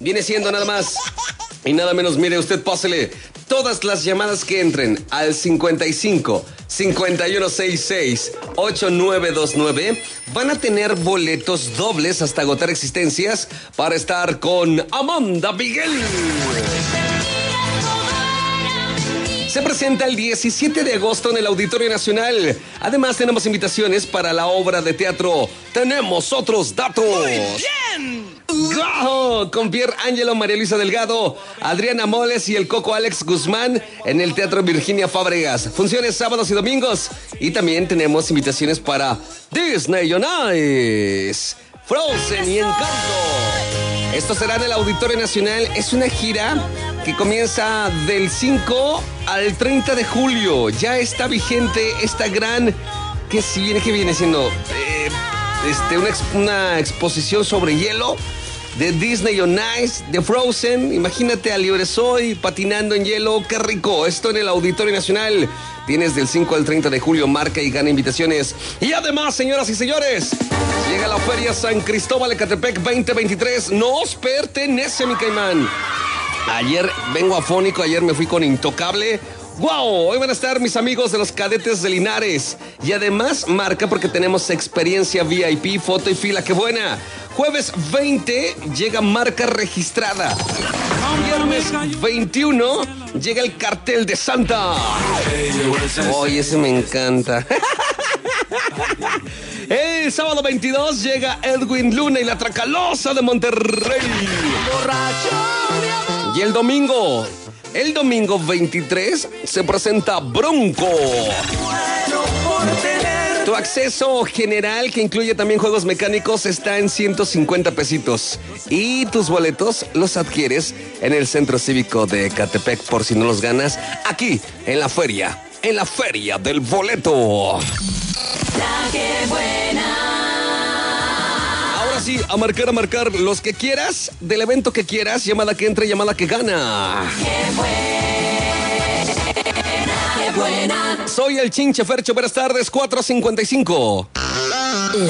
viene siendo nada más y nada menos. Mire, usted pásele todas las llamadas que entren al 55 5166 8929. Van a tener boletos dobles hasta agotar existencias para estar con Amanda Miguel. Se presenta el 17 de agosto en el Auditorio Nacional. Además, tenemos invitaciones para la obra de teatro Tenemos Otros Datos. ¡Muy bien! ¡Go! Con Pierre Ángelo, María Luisa Delgado, Adriana Moles y el Coco Alex Guzmán en el Teatro Virginia Fábregas. Funciones sábados y domingos. Y también tenemos invitaciones para Disney on Ice, Frozen y Encanto. Esto será en el Auditorio Nacional. Es una gira que comienza del 5 al 30 de julio. Ya está vigente esta gran... que viene siendo una exposición sobre hielo de Disney on Ice, de Frozen. Imagínate a Libre Soy patinando en hielo. ¡Qué rico! Esto en el Auditorio Nacional. Tienes del 5 al 30 de julio. Marca y gana invitaciones. Y además, señoras y señores, llega la Feria San Cristóbal Ecatepec 2023. Nos pertenece, mi caimán. Ayer vengo afónico, ayer me fui con Intocable. ¡Wow! Hoy van a estar mis amigos de los Cadetes de Linares. Y además marca porque tenemos experiencia VIP, foto y fila. ¡Qué buena! Jueves 20 llega Marca Registrada. Viernes 21 llega el Cartel de Santa. ¡Oye, ese me encanta! El sábado 22 llega Edwin Luna y la Tracalosa de Monterrey. Y el domingo 23 se presenta Bronco. Tu acceso general, que incluye también juegos mecánicos, está en 150 pesitos. Y tus boletos los adquieres en el Centro Cívico de Ecatepec, por si no los ganas, aquí en la feria del boleto. La que buena. Ahora sí, a marcar los que quieras, del evento que quieras, llamada que entre, llamada que gana. Qué buena. Soy el Chinche Fercho, buenas tardes, 4:55.